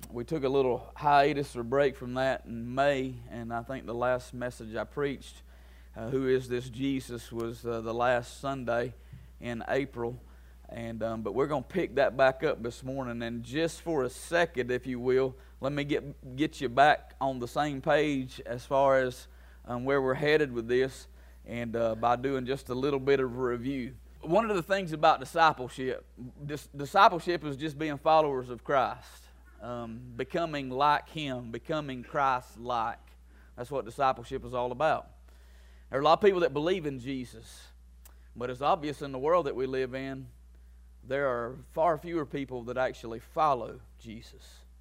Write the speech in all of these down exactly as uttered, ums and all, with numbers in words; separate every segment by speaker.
Speaker 1: we took a little hiatus or break from that in May, and I think the last message I preached, uh, Who is This Jesus, was uh, the last Sunday in April. And um, but we're going to pick that back up this morning, and just for a second, if you will, let me get get you back on the same page as far as um, where we're headed with this, and uh, by doing just a little bit of a review. One of the things about discipleship, dis- discipleship is just being followers of Christ, um, becoming like Him, becoming Christ-like. That's what discipleship is all about. There are a lot of people that believe in Jesus, but it's obvious in the world that we live in, there are far fewer people that actually follow Jesus.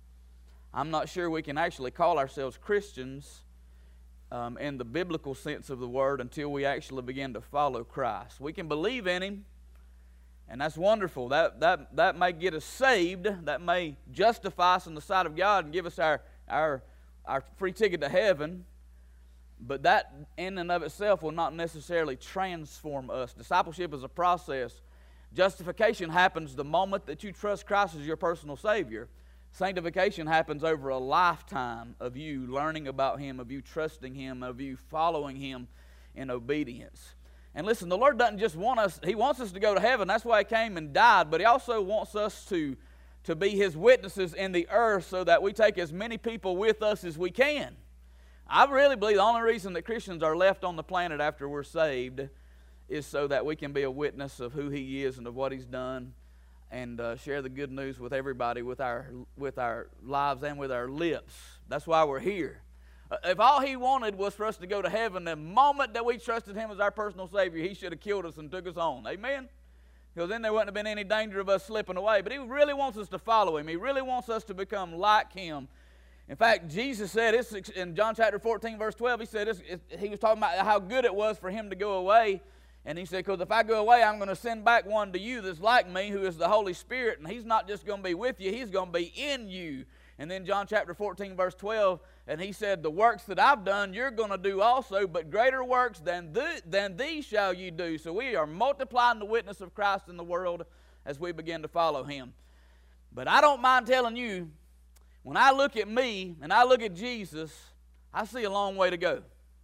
Speaker 1: I'm not sure we can actually call ourselves Christians um, in the biblical sense of the word until we actually begin to follow Christ. We can believe in Him, and that's wonderful. That, that, that may get us saved. That may justify us in the sight of God and give us our, our, our free ticket to heaven. But that in and of itself will not necessarily transform us. Discipleship is a process. Justification happens the moment that you trust Christ as your personal Savior. Sanctification happens over a lifetime of you learning about Him, of you trusting Him, of you following Him in obedience. And listen, the Lord doesn't just want us, He wants us to go to heaven. That's why He came and died. But He also wants us to, to be His witnesses in the earth so that we take as many people with us as we can. I really believe the only reason that Christians are left on the planet after we're saved is so that we can be a witness of who He is and of what He's done, and uh, share the good news with everybody with our with our lives and with our lips. That's why we're here. Uh, if all He wanted was for us to go to heaven, the moment that we trusted Him as our personal Savior, He should have killed us and took us on. Amen? Because then there wouldn't have been any danger of us slipping away. But He really wants us to follow Him. He really wants us to become like Him. In fact, Jesus said, it's in John chapter fourteen, verse twelve, He said, it's, it's, He was talking about how good it was for Him to go away. And He said, because if I go away, I'm going to send back one to you that's like me, who is the Holy Spirit. And He's not just going to be with you, He's going to be in you. And then John chapter fourteen, verse twelve, and He said, the works that I've done, you're going to do also, but greater works than, the, than these shall you do. So we are multiplying the witness of Christ in the world as we begin to follow Him. But I don't mind telling you, when I look at me and I look at Jesus, I see a long way to go.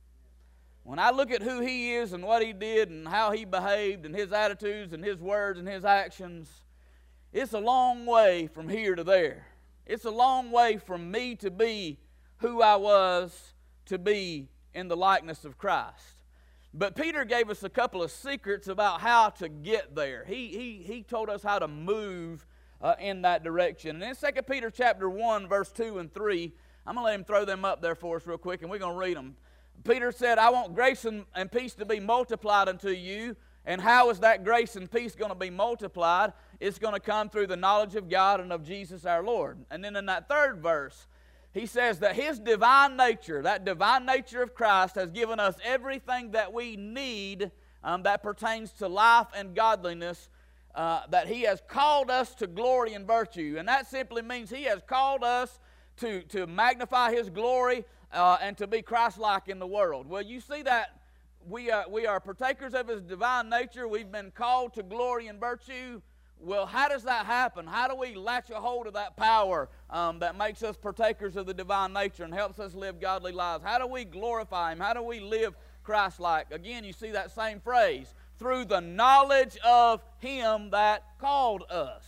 Speaker 1: When I look at who He is and what He did and how He behaved and His attitudes and His words and His actions, it's a long way from here to there. It's a long way from me to be who I was to be in the likeness of Christ. But Peter gave us a couple of secrets about how to get there. He, he, he told us how to move uh, in that direction. And in Second Peter chapter one, verse two and three, I'm going to let him throw them up there for us real quick, and we're going to read them. Peter said, I want grace and, and peace to be multiplied unto you. And how is that grace and peace going to be multiplied? It's going to come through the knowledge of God and of Jesus our Lord. And then in that third verse, he says that His divine nature, that divine nature of Christ, has given us everything that we need um, that pertains to life and godliness, uh, that He has called us to glory and virtue. And that simply means He has called us to, to magnify His glory, Uh, and to be Christ-like in the world. Well, you see that we are, we are partakers of His divine nature. We've been called to glory and virtue. Well, how does that happen? How do we latch a hold of that power um, that makes us partakers of the divine nature and helps us live godly lives? How do we glorify Him? How do we live Christ-like? Again, you see that same phrase, through the knowledge of Him that called us.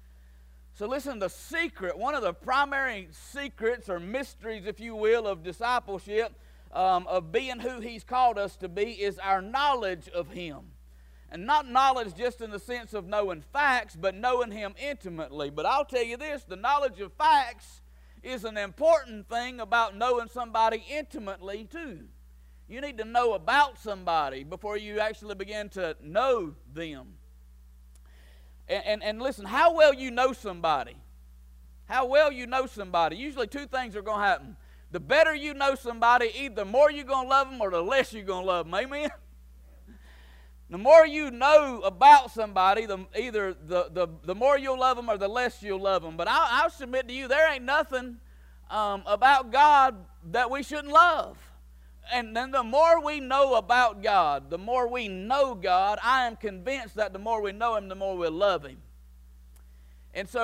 Speaker 1: So listen, the secret, one of the primary secrets or mysteries, if you will, of discipleship, um, of being who He's called us to be, is our knowledge of Him. And not knowledge just in the sense of knowing facts, but knowing Him intimately. But I'll tell you this, the knowledge of facts is an important thing about knowing somebody intimately too. You need to know about somebody before you actually begin to know them. And, and, and listen, how well you know somebody, how well you know somebody, usually two things are going to happen. The better you know somebody, either the more you're going to love them or the less you're going to love them. Amen? The more you know about somebody, the, either the, the, the more you'll love them or the less you'll love them. But I'll, I'll submit to you, there ain't nothing um, about God that we shouldn't love. And then the more we know about God, the more we know God, I am convinced that the more we know Him, the more we'll love Him. And so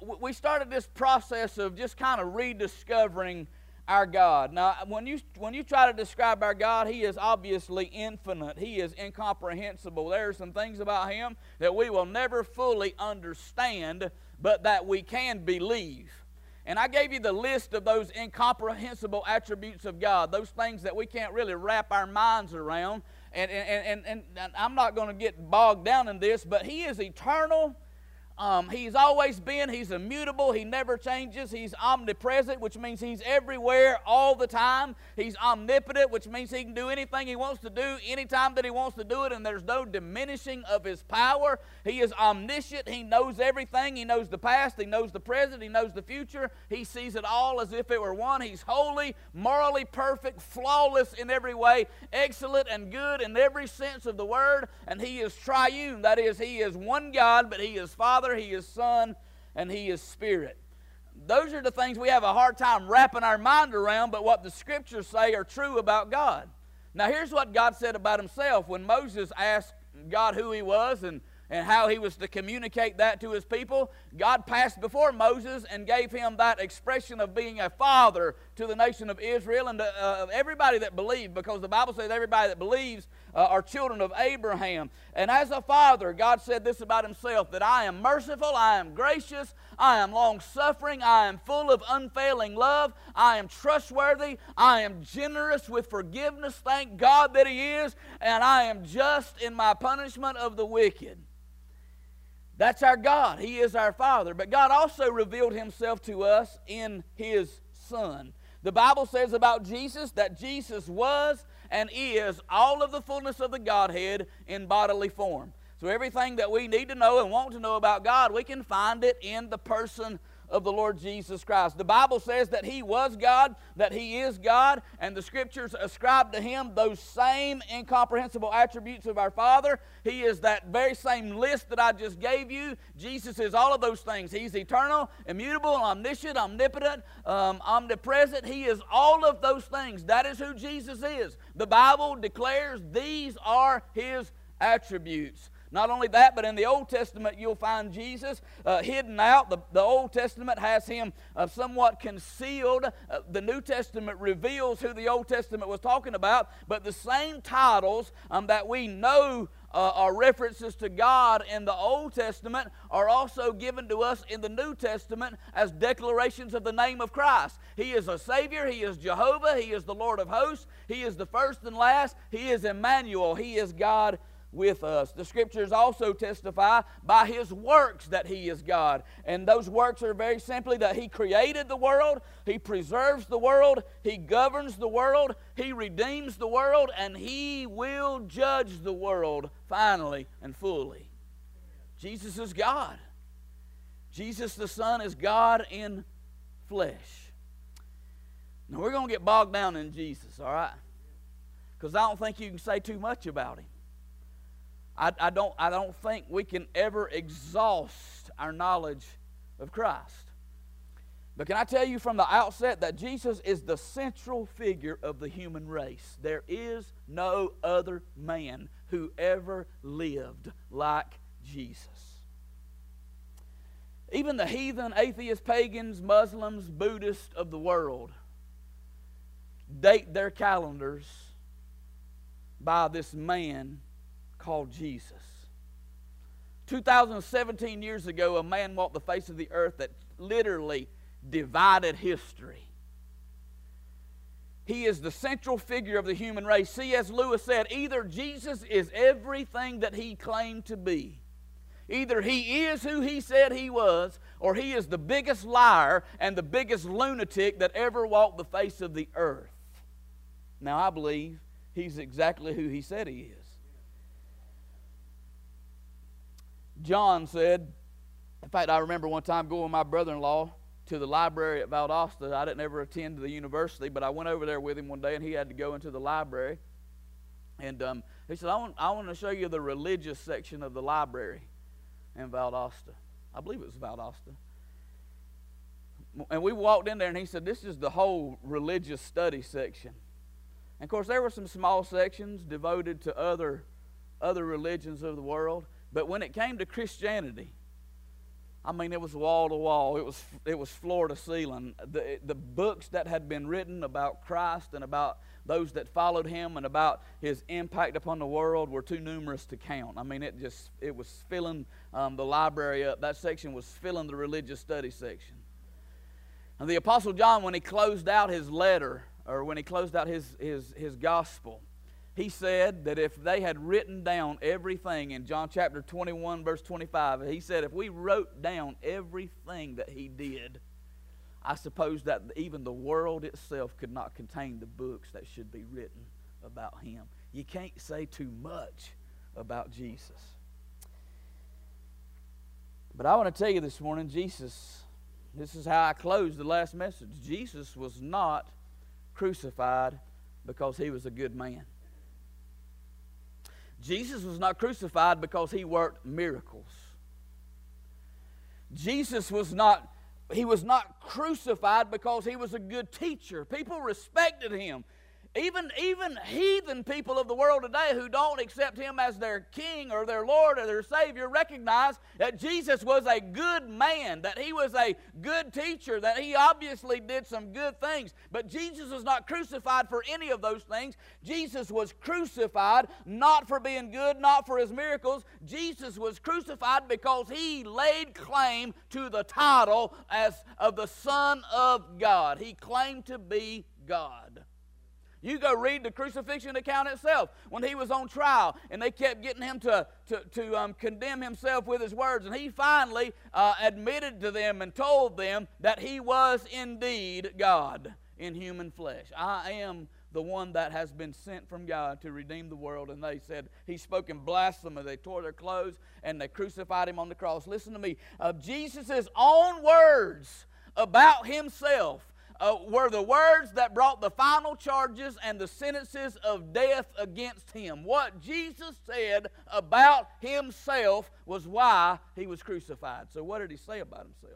Speaker 1: we started this process of just kind of rediscovering our God. Now, when you when you try to describe our God, He is obviously infinite. He is incomprehensible. There are some things about Him that we will never fully understand, but that we can believe. And I gave you the list of those incomprehensible attributes of God, those things that we can't really wrap our minds around. And, and, and, and I'm not going to get bogged down in this, but He is eternal. Um, he's always been. He's immutable. He never changes. He's omnipresent, which means He's everywhere all the time. He's omnipotent, which means He can do anything He wants to do anytime that He wants to do it, and there's no diminishing of His power. He is omniscient. He knows everything. He knows the past. He knows the present. He knows the future. He sees it all as if it were one. He's holy, morally perfect, flawless in every way, excellent and good in every sense of the word, and He is triune. That is, He is one God, but He is Father, He is Son, and He is Spirit. Those are the things we have a hard time wrapping our mind around, but what the Scriptures say are true about God. Now here's what God said about Himself. When Moses asked God who He was and, and how He was to communicate that to His people, God passed before Moses and gave him that expression of being a father to the nation of Israel and to uh, everybody that believed, because the Bible says everybody that believes Uh, are children of Abraham. And as a father, God said this about Himself, that I am merciful, I am gracious, I am long-suffering, I am full of unfailing love, I am trustworthy, I am generous with forgiveness, thank God that He is, and I am just in my punishment of the wicked. That's our God. He is our Father. But God also revealed Himself to us in His Son. The Bible says about Jesus that Jesus was and is all of the fullness of the Godhead in bodily form. So everything that we need to know and want to know about God, we can find it in the person of the Lord Jesus Christ. The Bible says that He was God, that He is God, and the Scriptures ascribe to Him those same incomprehensible attributes of our Father. He is that very same list that I just gave you. Jesus is all of those things. He's eternal, immutable, omniscient, omnipotent, um, omnipresent. He is all of those things. That is who Jesus is. The Bible declares these are His attributes. Not only that, but in the Old Testament you'll find Jesus uh, hidden out. The, the Old Testament has Him uh, somewhat concealed. Uh, the New Testament reveals who the Old Testament was talking about. But the same titles um, that we know uh, are references to God in the Old Testament are also given to us in the New Testament as declarations of the name of Christ. He is a Savior. He is Jehovah. He is the Lord of hosts. He is the first and last. He is Emmanuel. He is God with us. The Scriptures also testify by His works that He is God. And those works are very simply that He created the world, He preserves the world, He governs the world, He redeems the world, and He will judge the world finally and fully. Jesus is God. Jesus the Son is God in flesh. Now we're going to get bogged down in Jesus, all right? Because I don't think you can say too much about Him. I, I, don't, I don't think we can ever exhaust our knowledge of Christ. But can I tell you from the outset that Jesus is the central figure of the human race? There is no other man who ever lived like Jesus. Even the heathen, atheists, pagans, Muslims, Buddhists of the world date their calendars by this man called Jesus. two thousand seventeen years ago, a man walked the face of the earth that literally divided history. He is the central figure of the human race. C S Lewis said, either Jesus is everything that He claimed to be, either He is who He said He was, or He is the biggest liar and the biggest lunatic that ever walked the face of the earth. Now I believe He's exactly who He said He is. John said, in fact, I remember one time going with my brother-in-law to the library at Valdosta. I didn't ever attend the university, but I went over there with him one day, and he had to go into the library. And um, he said, I want, I want to show you the religious section of the library in Valdosta. I believe it was Valdosta. And we walked in there, and he said, this is the whole religious study section. And, of course, there were some small sections devoted to other, other religions of the world. But when it came to Christianity, I mean, it was wall to wall. It was it was floor to ceiling. The, the books that had been written about Christ and about those that followed him and about his impact upon the world were too numerous to count. I mean, it just it was filling um, the library up. That section was filling the religious study section. And the Apostle John, when he closed out his letter, or when he closed out his his his gospel, he said that if they had written down everything in John chapter twenty-one, verse twenty-five, he said if we wrote down everything that he did, I suppose that even the world itself could not contain the books that should be written about him. You can't say too much about Jesus. But I want to tell you this morning, Jesus, this is how I closed the last message. Jesus was not crucified because he was a good man. Jesus was not crucified because he worked miracles. Jesus was not, he was not crucified because he was a good teacher. People respected him. Even, even heathen people of the world today who don't accept him as their king or their Lord or their Savior recognize that Jesus was a good man, that he was a good teacher, that he obviously did some good things. But Jesus was not crucified for any of those things. Jesus was crucified not for being good, not for his miracles. Jesus was crucified because he laid claim to the title as of the Son of God. He claimed to be God. You go read the crucifixion account itself. When he was on trial and they kept getting him to, to, to um, condemn himself with his words. And he finally uh, admitted to them and told them that he was indeed God in human flesh. I am the one that has been sent from God to redeem the world. And they said, he spoke in blasphemy. They tore their clothes and they crucified him on the cross. Listen to me. Uh, Jesus' own words about himself Uh, were the words that brought the final charges and the sentences of death against him. What Jesus said about himself was why he was crucified. So what did he say about himself?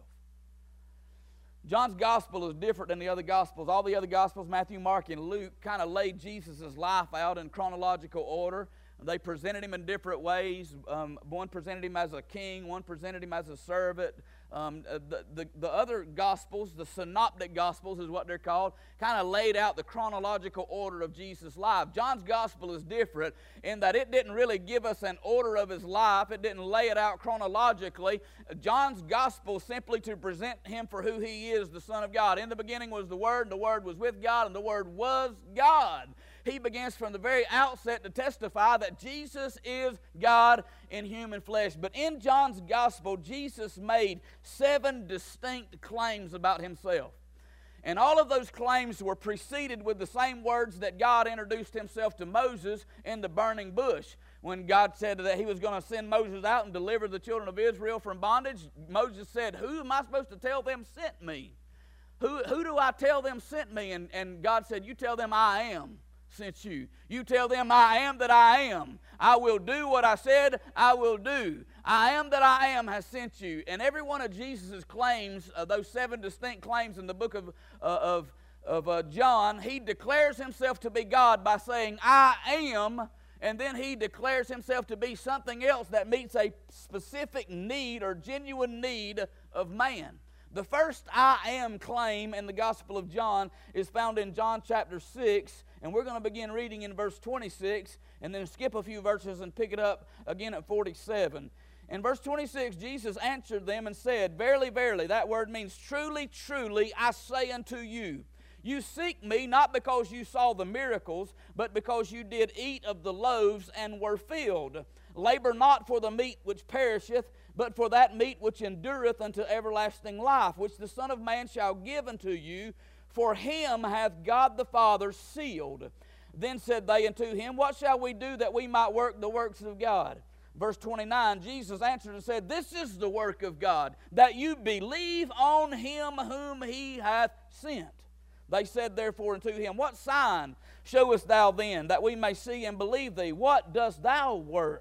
Speaker 1: John's gospel is different than the other gospels. All the other gospels, Matthew, Mark, and Luke, kind of laid Jesus' life out in chronological order. They presented him in different ways. Um, one presented him as a king. One presented him as a servant. Um, the, the, the other Gospels, the Synoptic Gospels is what they're called, kind of laid out the chronological order of Jesus' life. John's Gospel is different in that it didn't really give us an order of his life. It didn't lay it out chronologically. John's Gospel simply to present him for who he is, the Son of God. In the beginning was the Word, and the Word was with God, and the Word was God. He begins from the very outset to testify that Jesus is God in human flesh. But in John's gospel, Jesus made seven distinct claims about himself. And all of those claims were preceded with the same words that God introduced himself to Moses in the burning bush. When God said that he was going to send Moses out and deliver the children of Israel from bondage, Moses said, who am I supposed to tell them sent me? Who, who do I tell them sent me? And, and God said, you tell them I am sent you. You tell them I am that I am. I will do what I said I will do. I am that I am has sent you. And every one of Jesus' claims, uh, those seven distinct claims in the book of, uh, of, of uh, John, he declares himself to be God by saying, I am, and then he declares himself to be something else that meets a specific need or genuine need of man. The first I am claim in the Gospel of John is found in John chapter six, and we're going to begin reading in verse twenty-six, and then skip a few verses and pick it up again at forty-seven. In verse twenty-six, Jesus answered them and said, Verily, verily, that word means truly, truly, I say unto you, you seek me not because you saw the miracles, but because you did eat of the loaves and were filled. Labor not for the meat which perisheth, but for that meat which endureth unto everlasting life, which the Son of Man shall give unto you. For him hath God the Father sealed. Then said they unto him, What shall we do that we might work the works of God? Verse twenty-nine, Jesus answered and said, This is the work of God, that you believe on him whom he hath sent. They said therefore unto him, What sign showest thou then, that we may see and believe thee? What dost thou work?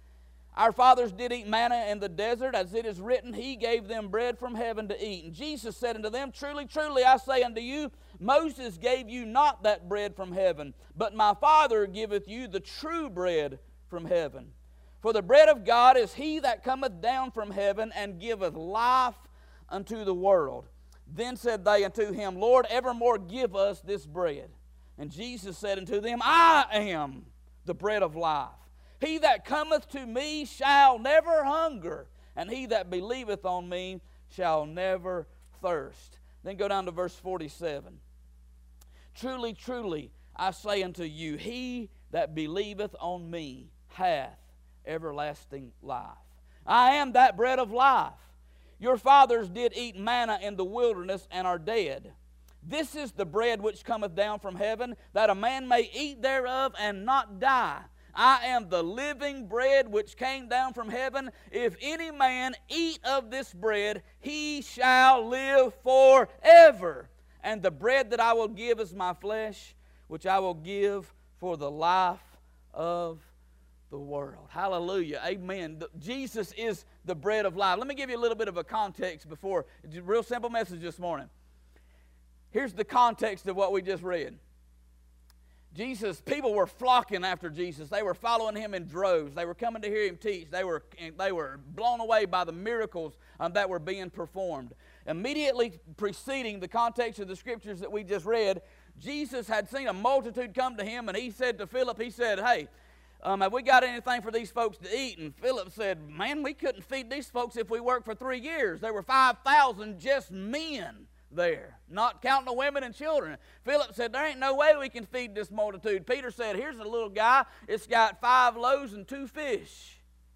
Speaker 1: Our fathers did eat manna in the desert, as it is written, He gave them bread from heaven to eat. And Jesus said unto them, Truly, truly, I say unto you, Moses gave you not that bread from heaven, but my Father giveth you the true bread from heaven. For the bread of God is he that cometh down from heaven and giveth life unto the world. Then said they unto him, Lord, evermore give us this bread. And Jesus said unto them, I am the bread of life. He that cometh to me shall never hunger, and he that believeth on me shall never thirst. Then go down to verse forty-seven. Truly, truly, I say unto you, he that believeth on me hath everlasting life. I am that bread of life. Your fathers did eat manna in the wilderness and are dead. This is the bread which cometh down from heaven, that a man may eat thereof and not die. I am the living bread which came down from heaven. If any man eat of this bread, he shall live forever. And the bread that I will give is my flesh, which I will give for the life of the world. Hallelujah. Amen. Jesus is the bread of life. Let me give you a little bit of a context before. It's a real simple message this morning. Here's the context of what we just read. Jesus, people were flocking after Jesus. They were following him in droves. They were coming to hear him teach. They were, they were blown away by the miracles um, that were being performed. Immediately preceding the context of the scriptures that we just read, Jesus had seen a multitude come to him, and he said to Philip, he said, hey, Um, have we got anything for these folks to eat? And Philip said, man, we couldn't feed these folks if we worked for three years. There were five thousand just men there, not counting the women and children. Philip said, there ain't no way we can feed this multitude. Peter said, here's a little guy. It's got five loaves and two fish.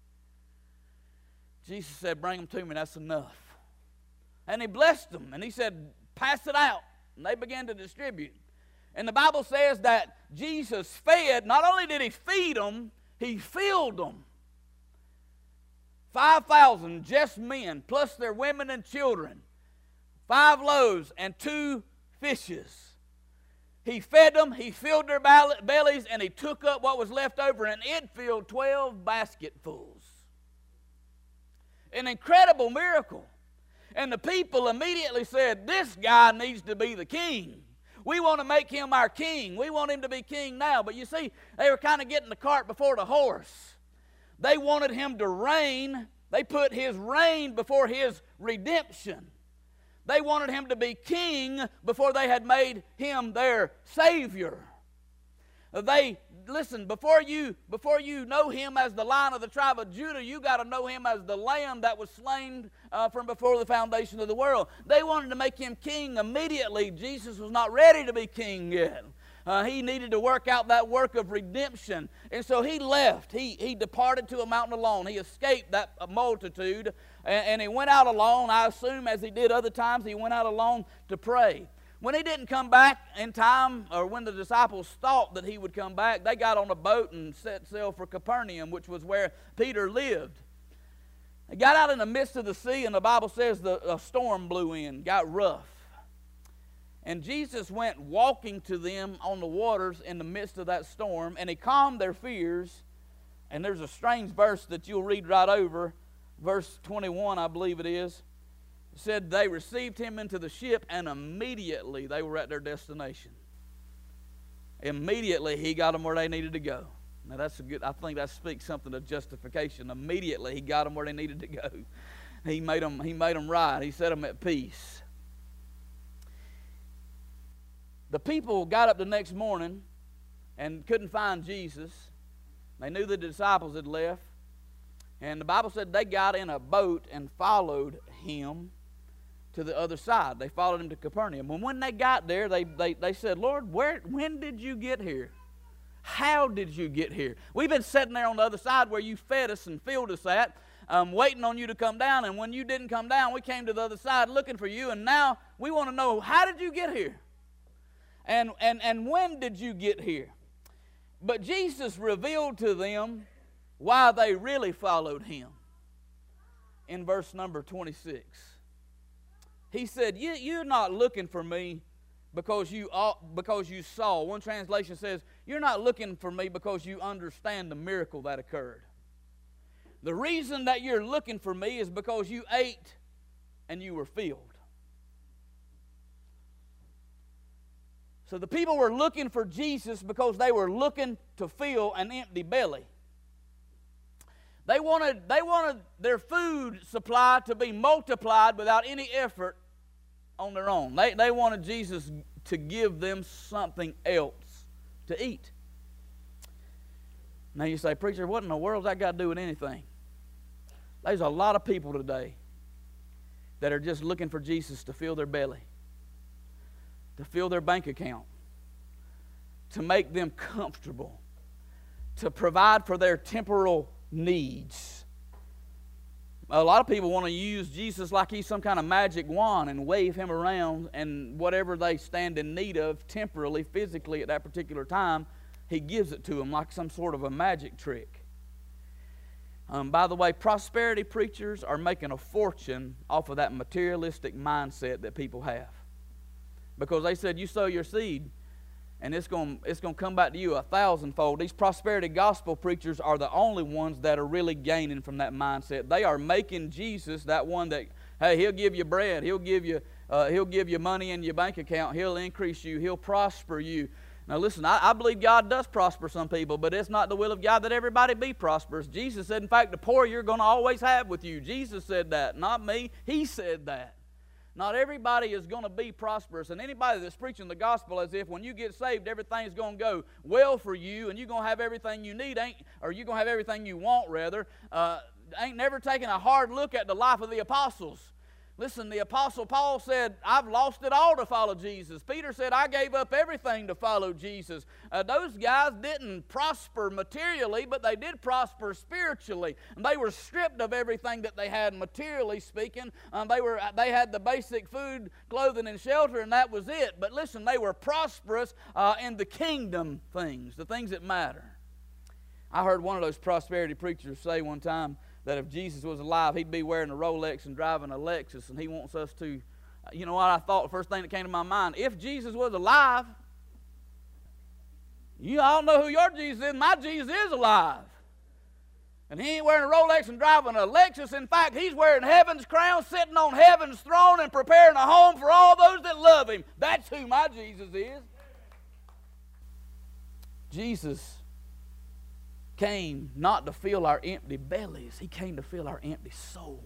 Speaker 1: Jesus said, bring them to me. That's enough. And he blessed them. And he said, pass it out. And they began to distribute. And the Bible says that Jesus fed, not only did he feed them, he filled them. five thousand just men, plus their women and children. Five loaves and two fishes. He fed them, he filled their bellies, and he took up what was left over, and it filled twelve basketfuls. An incredible miracle. And the people immediately said, this guy needs to be the king. We want to make him our king. We want him to be king now. But you see, they were kind of getting the cart before the horse. They wanted him to reign. They put his reign before his redemption. They wanted him to be king before they had made him their Savior. They, listen, before you, before you know him as the Lion of the tribe of Judah, you got to know him as the Lamb that was slain uh, from before the foundation of the world. They wanted to make him king immediately. Jesus was not ready to be king yet. Uh, he needed to work out that work of redemption. And so he left. He, he departed to a mountain alone. He escaped that multitude, and, and he went out alone. I assume, as he did other times, he went out alone to pray. When he didn't come back in time, or when the disciples thought that he would come back, they got on a boat and set sail for Capernaum, which was where Peter lived. They got out in the midst of the sea, and the Bible says the, a storm blew in, got rough. And Jesus went walking to them on the waters in the midst of that storm, and he calmed their fears. And there's a strange verse that you'll read right over, verse twenty-one, I believe it is. It said they received him into the ship, and immediately they were at their destination. Immediately he got them where they needed to go. Now that's a good, I think that speaks something of justification. Immediately he got them where they needed to go. He made them, he made them right. He set them at peace. The people got up the next morning and couldn't find Jesus. They knew the disciples had left. And the Bible said they got in a boat and followed him to the other side. They followed him to Capernaum. And when they got there, they, they, they said, Lord, where, when did you get here? How did you get here? We've been sitting there on the other side where you fed us and filled us at, um, waiting on you to come down. And when you didn't come down, we came to the other side looking for you. And now we want to know, how did you get here? And, and, and when did you get here? But Jesus revealed to them why they really followed him. In verse number twenty-six. He said, you, you're not looking for me because you, because you saw. One translation says, you're not looking for me because you understand the miracle that occurred. The reason that you're looking for me is because you ate and you were filled. So the people were looking for Jesus because they were looking to fill an empty belly. They wanted, they wanted their food supply to be multiplied without any effort on their own. They, they wanted Jesus to give them something else to eat. Now you say, preacher, what in the world has that got to do with anything? There's a lot of people today that are just looking for Jesus to fill their belly, to fill their bank account, to make them comfortable, to provide for their temporal needs. A lot of people want to use Jesus like he's some kind of magic wand and wave him around, and whatever they stand in need of temporally, physically at that particular time, he gives it to them like some sort of a magic trick. Um, by the way, prosperity preachers are making a fortune off of that materialistic mindset that people have. Because they said, you sow your seed, and it's going it's going to come back to you a thousandfold. These prosperity gospel preachers are the only ones that are really gaining from that mindset. They are making Jesus that one that, hey, he'll give you bread, he'll give you uh, he'll give you money in your bank account, he'll increase you, he'll prosper you. Now listen, I, I believe God does prosper some people, but it's not the will of God that everybody be prosperous. Jesus said, in fact, the poor you're going to always have with you. Jesus said that, not me. He said that. Not everybody is going to be prosperous, and anybody that's preaching the gospel as if when you get saved, everything's going to go well for you, and you're going to have everything you need, ain't, or you're going to have everything you want, rather, uh, ain't never taken a hard look at the life of the apostles. Listen, the Apostle Paul said, I've lost it all to follow Jesus. Peter said, I gave up everything to follow Jesus. Uh, those guys didn't prosper materially, but they did prosper spiritually. And they were stripped of everything that they had materially speaking. Um, they, were, they had the basic food, clothing, and shelter, and that was it. But listen, they were prosperous uh, in the kingdom things, the things that matter. I heard one of those prosperity preachers say one time, that if Jesus was alive, he'd be wearing a Rolex and driving a Lexus, and he wants us to, you know what I thought, the first thing that came to my mind, if Jesus was alive, you all know who your Jesus is, my Jesus is alive. And he ain't wearing a Rolex and driving a Lexus. In fact, he's wearing heaven's crown, sitting on heaven's throne and preparing a home for all those that love him. That's who my Jesus is. Jesus came not to fill our empty bellies. He came to fill our empty soul.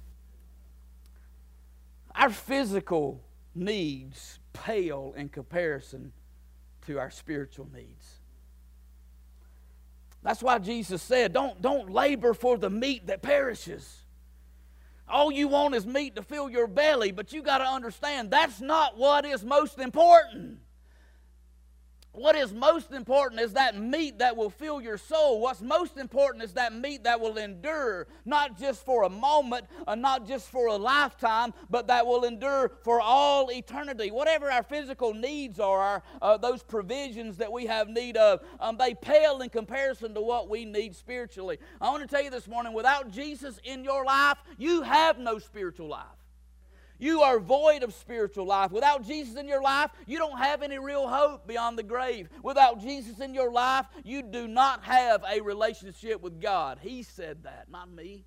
Speaker 1: Our physical needs pale in comparison to our spiritual needs. That's why Jesus said, don't, don't labor for the meat that perishes. All you want is meat to fill your belly, but you got to understand that's not what is most important. What is most important is that meat that will fill your soul. What's most important is that meat that will endure, not just for a moment, or not just for a lifetime, but that will endure for all eternity. Whatever our physical needs are, our, uh, those provisions that we have need of, um, they pale in comparison to what we need spiritually. I want to tell you this morning, without Jesus in your life, you have no spiritual life. You are void of spiritual life. Without Jesus in your life, you don't have any real hope beyond the grave. Without Jesus in your life, you do not have a relationship with God. He said that, not me.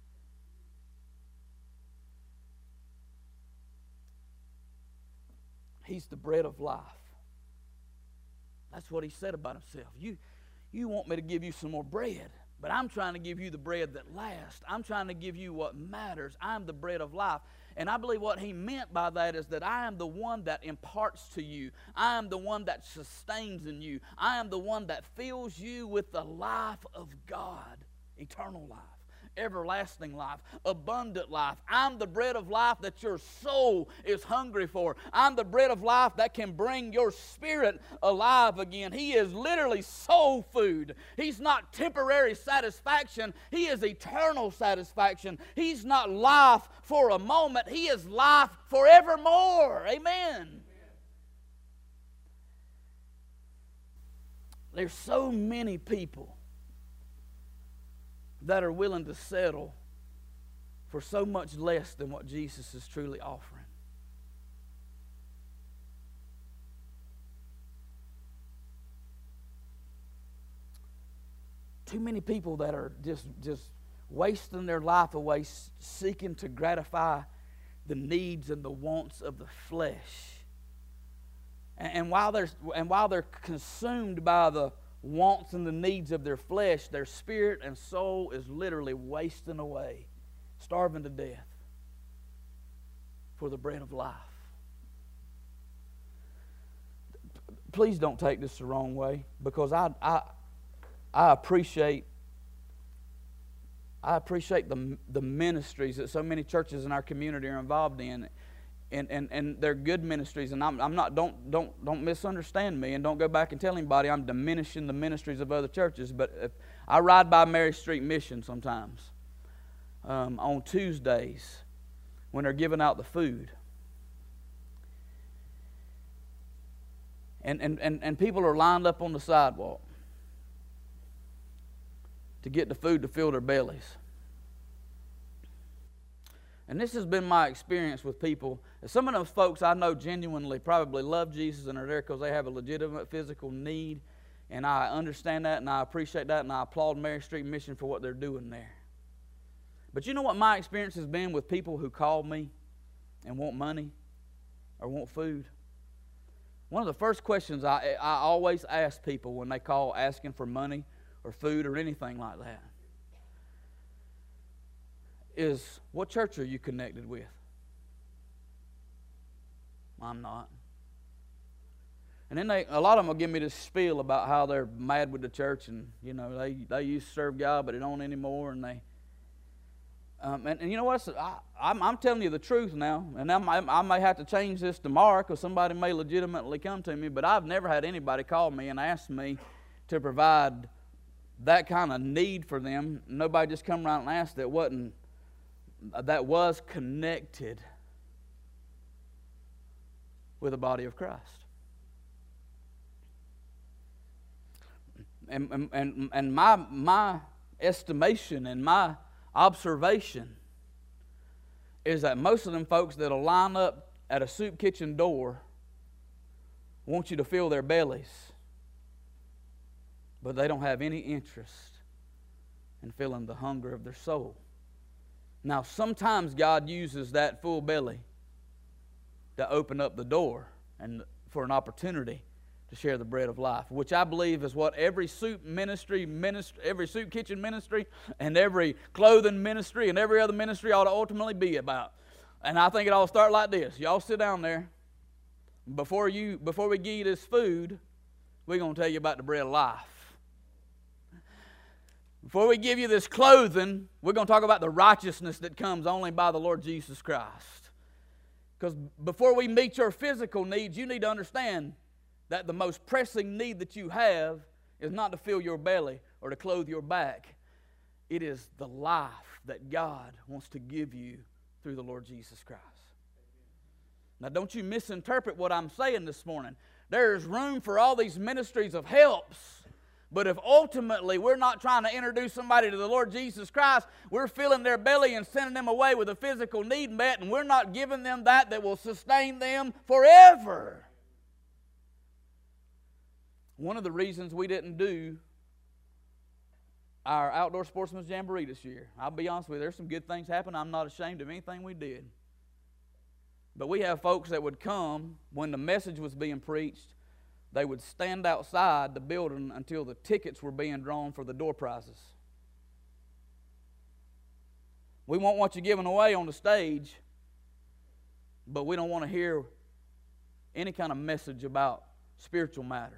Speaker 1: He's the bread of life. That's what he said about himself. You, you want me to give you some more bread, but I'm trying to give you the bread that lasts. I'm trying to give you what matters. I'm the bread of life. And I believe what he meant by that is that I am the one that imparts to you. I am the one that sustains in you. I am the one that fills you with the life of God, eternal life, everlasting life, abundant life. I'm the bread of life that your soul is hungry for. I'm the bread of life that can bring your spirit alive again. He is literally soul food. He's not temporary satisfaction. He is eternal satisfaction. He's not life for a moment. He is life forevermore. Amen. There's so many people that are willing to settle for so much less than what Jesus is truly offering. Too many people that are just, just wasting their life away seeking to gratify the needs and the wants of the flesh. And, and, while, they're, and while they're consumed by the wants and the needs of their flesh, their spirit and soul is literally wasting away, starving to death for the bread of life. Please don't take this the wrong way, because I I, I appreciate I appreciate the the ministries that so many churches in our community are involved in, and and, and they're good ministries. And I'm I'm not don't don't don't misunderstand me, and don't go back and tell anybody I'm diminishing the ministries of other churches. But if, I ride by Mary Street Mission sometimes um, on Tuesdays when they're giving out the food. And, and, and, and people are lined up on the sidewalk to get the food to fill their bellies. And this has been my experience with people. Some of those folks I know genuinely probably love Jesus and are there because they have a legitimate physical need. And I understand that and I appreciate that and I applaud Mary Street Mission for what they're doing there. But you know what my experience has been with people who call me and want money or want food? One of the first questions I, I always ask people when they call asking for money or food or anything like that is, what church are you connected with? I'm not. And then they, a lot of them will give me this spiel about how they're mad with the church and, you know, they, they used to serve God but they don't anymore, and they Um, and, and you know what? I, I'm, I'm telling you the truth now, and I'm, I, I may have to change this tomorrow because somebody may legitimately come to me, but I've never had anybody call me and ask me to provide that kind of need for them. Nobody just come around and asked that wasn't, that was connected with the body of Christ. And, and, and, and my, my estimation and my observation is that most of them folks that'll line up at a soup kitchen door want you to fill their bellies, but they don't have any interest in filling the hunger of their soul. Now, sometimes God uses that full belly to open up the door and for an opportunity to share the bread of life, which I believe is what every soup ministry, ministry, every soup kitchen ministry, and every clothing ministry, and every other ministry ought to ultimately be about. And I think it ought to start like this. Y'all sit down there. Before you, before we give you this food, we're going to tell you about the bread of life. Before we give you this clothing, we're going to talk about the righteousness that comes only by the Lord Jesus Christ. Because before we meet your physical needs, you need to understand that the most pressing need that you have is not to fill your belly or to clothe your back. It is the life that God wants to give you through the Lord Jesus Christ. Now, don't you misinterpret what I'm saying this morning. There's room for all these ministries of helps, but if ultimately we're not trying to introduce somebody to the Lord Jesus Christ, we're filling their belly and sending them away with a physical need met, and we're not giving them that that will sustain them forever. One of the reasons we didn't do our Outdoor Sportsman's Jamboree this year, I'll be honest with you, there's some good things happening. I'm not ashamed of anything we did. But we have folks that would come when the message was being preached. They would stand outside the building until the tickets were being drawn for the door prizes. We want what you're giving away on the stage, but we don't want to hear any kind of message about spiritual matters.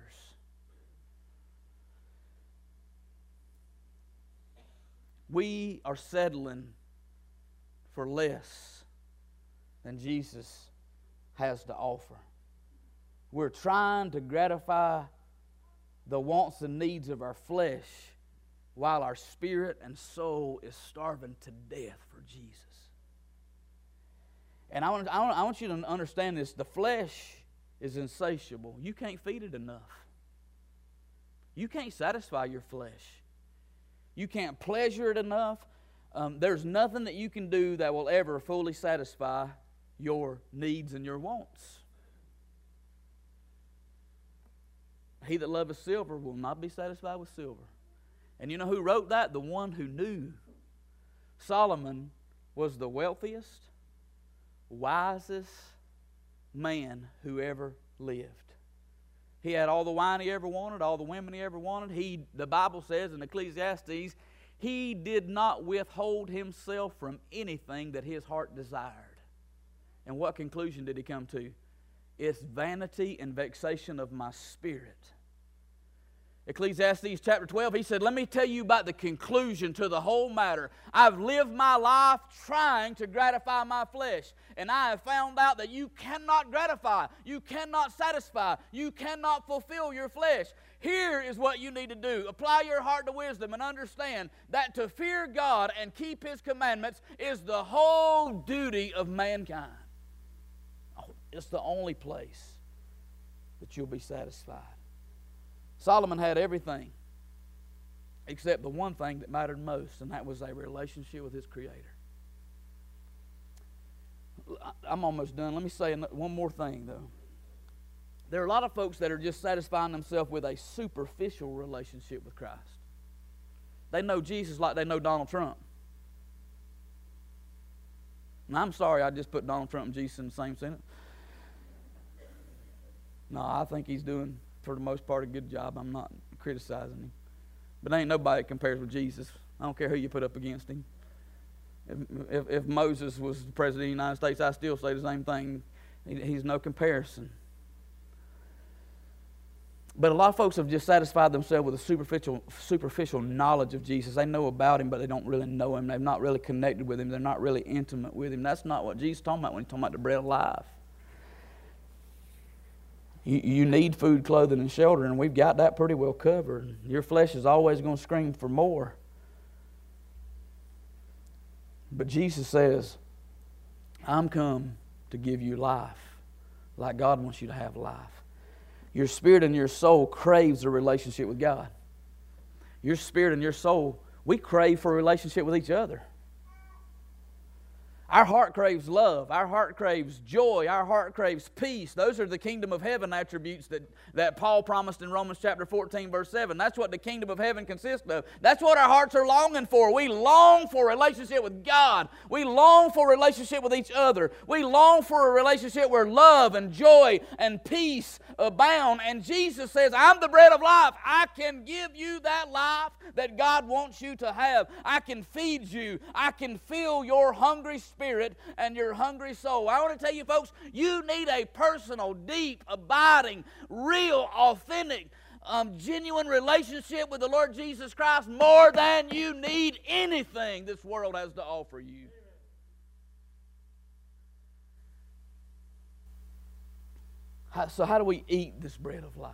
Speaker 1: We are settling for less than Jesus has to offer. We're trying to gratify the wants and needs of our flesh while our spirit and soul is starving to death for Jesus. And I want, I want, I want you to understand this. The flesh is insatiable. You can't feed it enough. You can't satisfy your flesh. You can't pleasure it enough. Um, there's nothing that you can do that will ever fully satisfy your needs and your wants. He that loveth silver will not be satisfied with silver. And you know who wrote that? The one who knew. Solomon was the wealthiest, wisest man who ever lived. He had all the wine he ever wanted, all the women he ever wanted. He, the Bible says in Ecclesiastes, he did not withhold himself from anything that his heart desired. And what conclusion did he come to? It's vanity and vexation of my spirit. Ecclesiastes chapter twelve, he said, let me tell you about the conclusion to the whole matter. I've lived my life trying to gratify my flesh, and I have found out that you cannot gratify, you cannot satisfy, you cannot fulfill your flesh. Here is what you need to do. Apply your heart to wisdom and understand that to fear God and keep His commandments is the whole duty of mankind. Oh, it's the only place that you'll be satisfied. Solomon had everything except the one thing that mattered most, and that was a relationship with his Creator. I'm almost done. Let me say one more thing, though. There are a lot of folks that are just satisfying themselves with a superficial relationship with Christ. They know Jesus like they know Donald Trump. And I'm sorry I just put Donald Trump and Jesus in the same sentence. No, I think he's doing, for the most part, a good job. I'm not criticizing him. But ain't nobody that compares with Jesus. I don't care who you put up against him. If, if, if Moses was the president of the United States, I still say the same thing. He, he's no comparison. But a lot of folks have just satisfied themselves with a superficial, superficial knowledge of Jesus. They know about Him, but they don't really know Him. They've not really connected with Him. They're not really intimate with Him. That's not what Jesus is talking about when He's talking about the bread of life. You, you need food, clothing, and shelter, and we've got that pretty well covered. Your flesh is always going to scream for more. But Jesus says, I'm come to give you life like God wants you to have life. Your spirit and your soul craves a relationship with God. Your spirit and your soul, we crave for a relationship with each other. Our heart craves love. Our heart craves joy. Our heart craves peace. Those are the kingdom of heaven attributes that, that Paul promised in Romans chapter fourteen, verse seven. That's what the kingdom of heaven consists of. That's what our hearts are longing for. We long for a relationship with God. We long for a relationship with each other. We long for a relationship where love and joy and peace abound. And Jesus says, I'm the bread of life. I can give you that life that God wants you to have. I can feed you. I can fill your hungry spirit and your hungry soul. I want to tell you, folks, you need a personal, deep, abiding, real, authentic, um, genuine relationship with the Lord Jesus Christ more than you need anything this world has to offer you. How, so how do we eat this bread of life?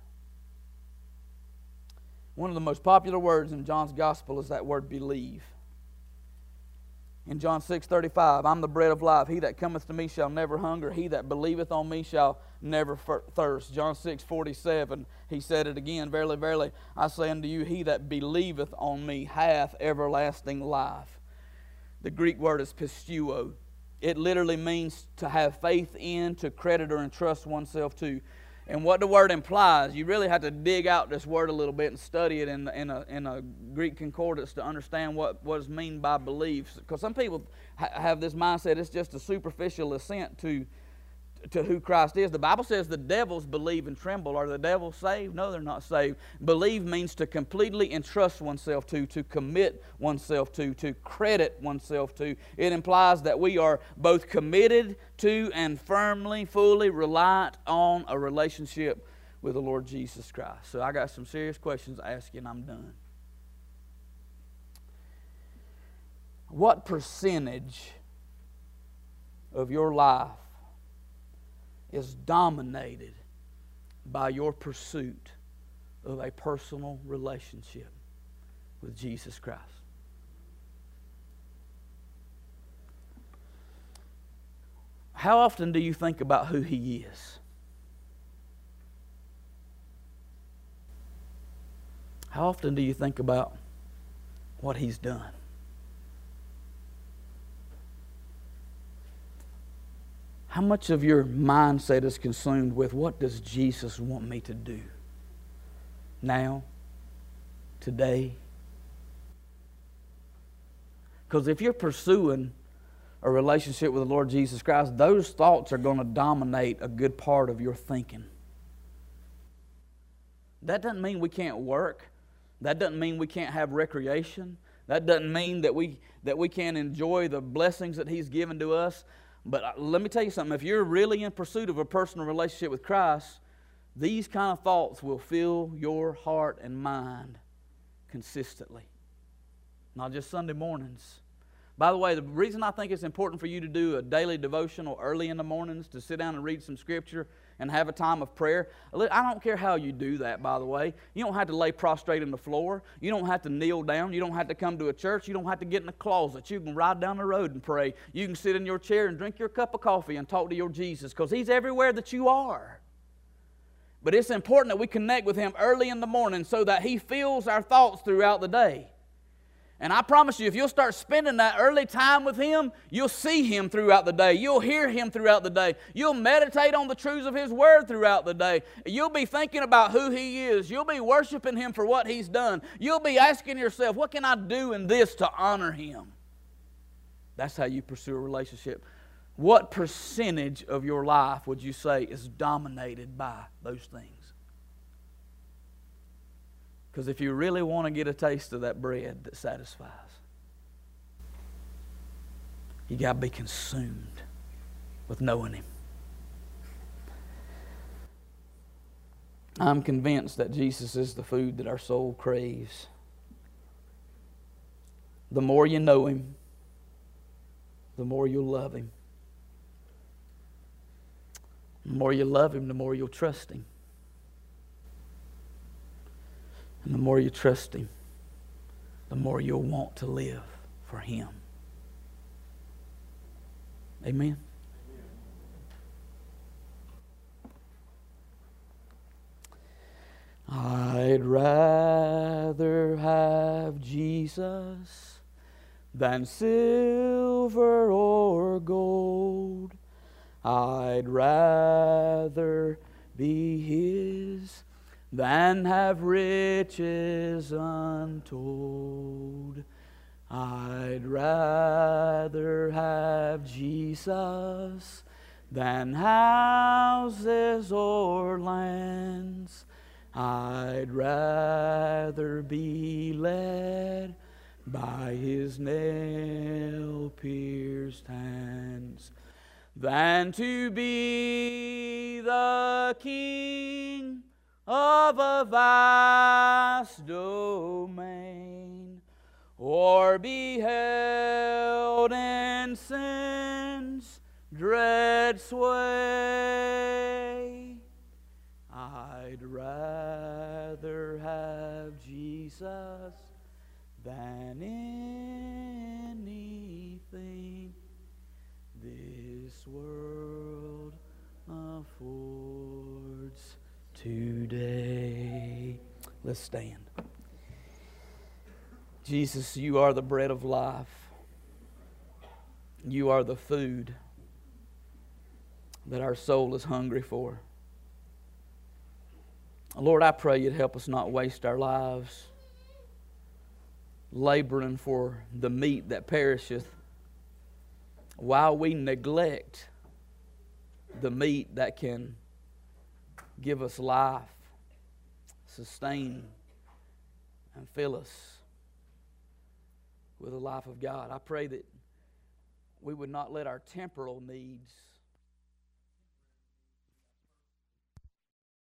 Speaker 1: One of the most popular words in John's Gospel is that word believe. In John six thirty-five, I'm the bread of life. He that cometh to me shall never hunger. He that believeth on me shall never thirst. John six forty-seven, he said it again, verily, verily, I say unto you, he that believeth on me hath everlasting life. The Greek word is pisteuo. It literally means to have faith in, to credit or entrust oneself to. And what the word implies, you really have to dig out this word a little bit and study it in, in, a, in a Greek concordance to understand what, what is meant by beliefs. Because some people ha- have this mindset, it's just a superficial assent to, to who Christ is. The Bible says the devils believe and tremble. Are the devils saved? No, they're not saved. Believe means to completely entrust oneself to, to commit oneself to, to credit oneself to. It implies that we are both committed to and firmly, fully reliant on a relationship with the Lord Jesus Christ. So I got some serious questions to ask you, and I'm done. What percentage of your life is dominated by your pursuit of a personal relationship with Jesus Christ? How often do you think about who He is? How often do you think about what He's done? How much of your mindset is consumed with what does Jesus want me to do now, today? Because if you're pursuing a relationship with the Lord Jesus Christ, those thoughts are going to dominate a good part of your thinking. That doesn't mean we can't work. That doesn't mean we can't have recreation. That doesn't mean that we that we can't enjoy the blessings that He's given to us. But let me tell you something. If you're really in pursuit of a personal relationship with Christ, these kind of thoughts will fill your heart and mind consistently. Not just Sunday mornings. By the way, the reason I think it's important for you to do a daily devotional early in the mornings, to sit down and read some Scripture and have a time of prayer. I don't care how you do that, by the way. You don't have to lay prostrate on the floor. You don't have to kneel down. You don't have to come to a church. You don't have to get in a closet. You can ride down the road and pray. You can sit in your chair and drink your cup of coffee and talk to your Jesus, because He's everywhere that you are. But it's important that we connect with Him early in the morning so that He fills our thoughts throughout the day. And I promise you, if you'll start spending that early time with Him, you'll see Him throughout the day. You'll hear Him throughout the day. You'll meditate on the truths of His Word throughout the day. You'll be thinking about who He is. You'll be worshiping Him for what He's done. You'll be asking yourself, what can I do in this to honor Him? That's how you pursue a relationship. What percentage of your life would you say is dominated by those things? Because if you really want to get a taste of that bread that satisfies, you got to be consumed with knowing Him. I'm convinced that Jesus is the food that our soul craves. The more you know Him, the more you'll love Him. The more you love Him, the more you'll trust Him. And the more you trust Him, the more you'll want to live for Him. Amen? I'd rather have Jesus than silver or gold. I'd rather be His than have riches untold. I'd rather have Jesus than houses or lands. I'd rather be led by His nail-pierced hands than to be the king of a vast domain, or be held in sin's dread sway. I'd rather have Jesus than anything this world affords today. Let's stand. Jesus, You are the bread of life. You are the food that our soul is hungry for. Lord, I pray You'd help us not waste our lives laboring for the meat that perisheth, while we neglect the meat that can give us life, sustain, and fill us with the life of God. I pray that we would not let our temporal needs